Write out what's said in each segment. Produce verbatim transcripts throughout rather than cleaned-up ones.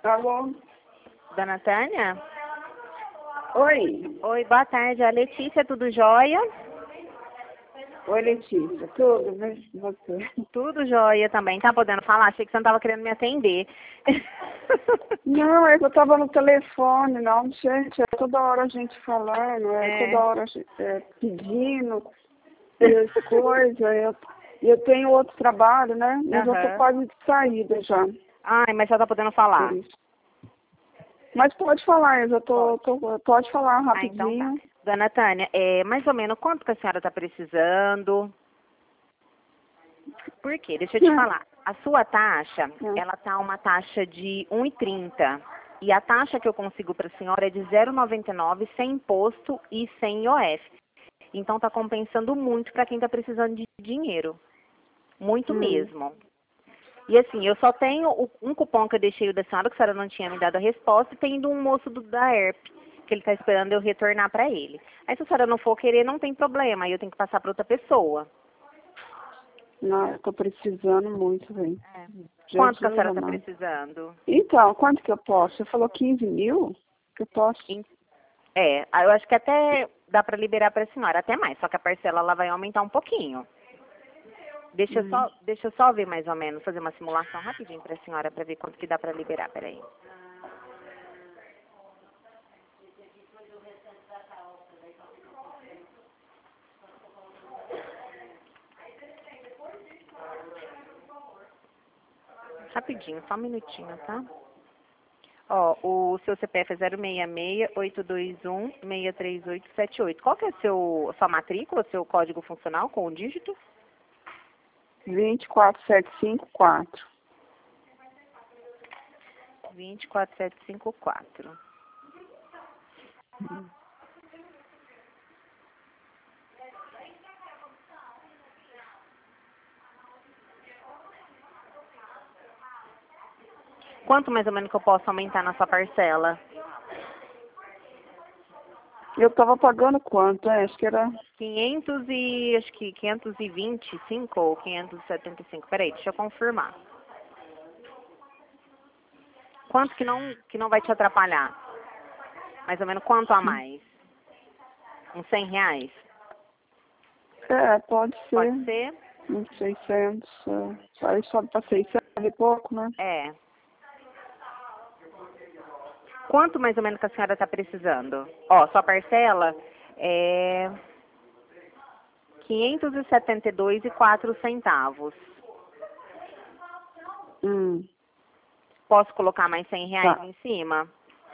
Alô? Dona Tânia? Oi. Oi, boa tarde. A Letícia, tudo jóia? Oi, Letícia. Tudo, né? Você? Tudo jóia também. Tá podendo falar? Achei que você não estava querendo me atender. Não, é que eu tava no telefone, não, gente, é toda hora a gente falando, é, É. toda hora a gente, é, pedindo e as coisas. Eu, eu tenho outro trabalho, né? Eu já tô Aham. quase de saída já, Ai, mas só tá podendo por falar. isso. Mas pode falar, eu já tô, tô pode falar Ah, então tá. rapidinho. Dona Tânia, é, mais ou menos quanto que a senhora tá precisando? Por quê? Deixa eu te falar. A sua taxa, É. ela tá uma taxa de um e trinta. E a taxa que eu consigo para a senhora é de zero vírgula noventa e nove sem imposto e sem I O F. Então tá compensando muito para quem tá precisando de dinheiro. Muito Hum. mesmo. E assim, eu só tenho o- um cupom que eu deixei o da senhora, que a senhora não tinha me dado a resposta, e tem de um moço do, da E R P, que ele tá esperando eu retornar para ele. Aí se a senhora não for querer, não tem problema, aí eu tenho que passar para outra pessoa. Não, eu tô precisando muito, velho. É. Quanto que a Jesus senhora tá amado. precisando? Então, quanto que eu posso? Você falou quinze mil? Que eu posso? Em- É, aí eu acho que até dá para liberar para a senhora, até mais, só que a parcela ela vai aumentar um pouquinho. Deixa eu Hum. só, deixa eu só ver mais ou menos, fazer uma simulação rapidinho para a senhora para ver quanto que dá para liberar, peraí. Rapidinho, só um minutinho, tá? Ó, o seu C P F é zero seis seis, oito dois um, seis três oito sete oito. Qual que é a seu, sua matrícula, seu código funcional com o dígito? vinte e quatro sete cinco quatro. dois quatro sete cinco quatro. Quanto mais ou menos que eu posso aumentar na sua parcela? Eu tava pagando quanto? É, acho que era. quinhentos e, acho que quinhentos e vinte e cinco ou quinhentos e setenta e cinco. Peraí, deixa eu confirmar. Quanto que não, que não vai te atrapalhar? Mais ou menos quanto a mais? Uns cem reais? É, pode ser. Pode ser? Uns seiscentos. É. Aí sobe pra seiscentos e pouco, né? É. Quanto mais ou menos que a senhora está precisando? Ó, sua parcela é quinhentos e setenta e dois e quatro centavos. Hum. Posso colocar mais cem reais Tá. em cima?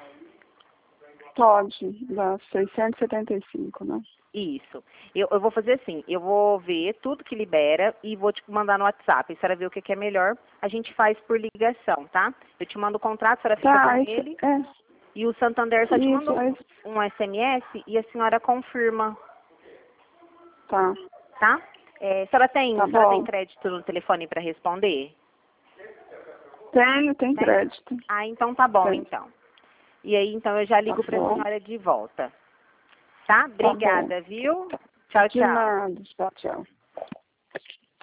Pode. Dá seiscentos e setenta e cinco, né? Isso. Eu, eu vou fazer assim, eu vou ver tudo que libera e vou te mandar no WhatsApp. A senhora vê o que, que é melhor, a gente faz por ligação, tá? Eu te mando o contrato, a senhora fica Tá, com isso, ele é. e o Santander só te manda Isso, um, é. um S M S e a senhora confirma, Tá. tá? É, a senhora tem, Tá a senhora tem bom. crédito no telefone para responder? Tenho, tem Tem? crédito. Ah, então tá bom, Tem. então. E aí, então, eu já Tá ligo pra bom. senhora de volta. Tá? Tá bom. Obrigada, viu? Tchau, De tchau. nada. Tchau, tchau.